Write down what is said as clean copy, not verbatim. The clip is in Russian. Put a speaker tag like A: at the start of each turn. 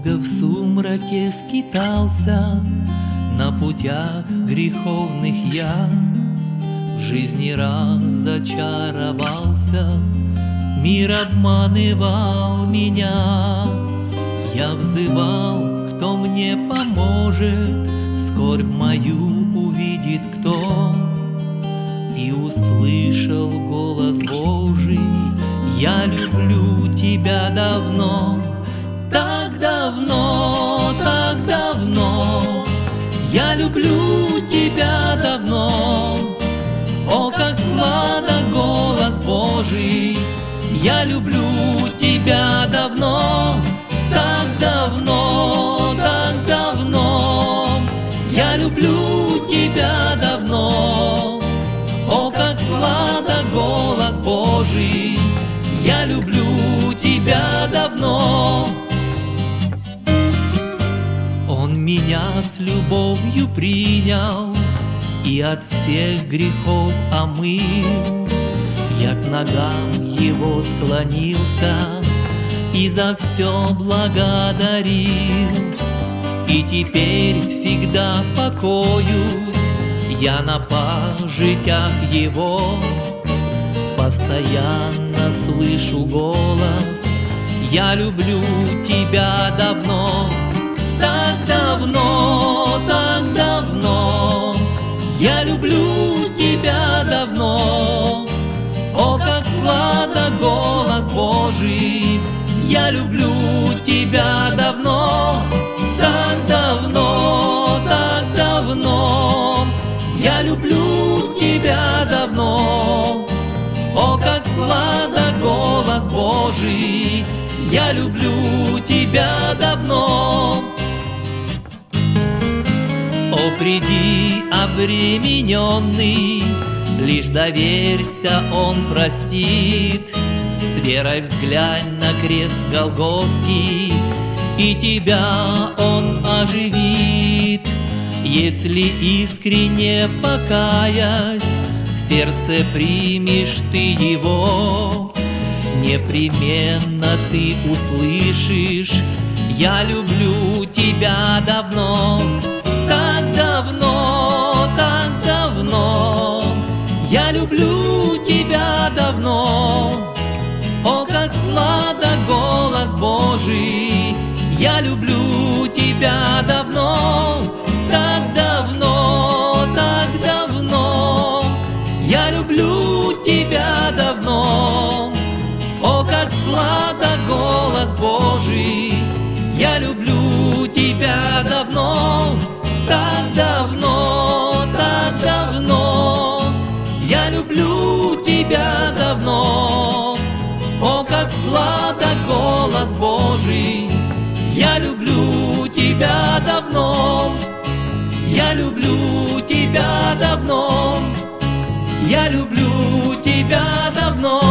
A: Долго в сумраке скитался, на путях греховных я в жизни разочаровался, мир обманывал меня. Я взывал, кто мне поможет, скорбь мою увидит кто. И услышал голос Божий: я люблю тебя давно, так давно, так давно. Я люблю тебя давно. О, как сладок голос Божий! Я люблю тебя давно, так давно, так давно. Я люблю тебя давно. О, как сладок голос Божий! Я люблю тебя давно. Он меня с любовью принял и от всех грехов омыл. Я к ногам его склонился и за все благодарил. И теперь всегда покоюсь я на пажитях его. Постоянно слышу голос: я люблю тебя давно, так давно, так давно. Я люблю тебя давно. О, как сладок голос Божий! Я люблю тебя давно, так давно, так давно. Я люблю тебя давно. О, как сладок голос Божий! Я люблю тебя давно. О, приди, обремененный, лишь доверься, Он простит. С верой взглянь на крест Голгофский, и тебя Он оживит. Если искренне покаясь, в сердце примешь ты Его, непременно ты услышишь: я люблю тебя давно, так давно, так давно. Я люблю тебя давно. О, как сладок голос Божий! Я люблю тебя давно, так давно, так давно. Я люблю тебя давно. О, как сладок голос Божий! Я люблю тебя давно, так давно, так давно. Я люблю тебя давно. О, как сладок голос Божий! Я люблю тебя давно. Я люблю тебя давно. Я люблю тебя давно.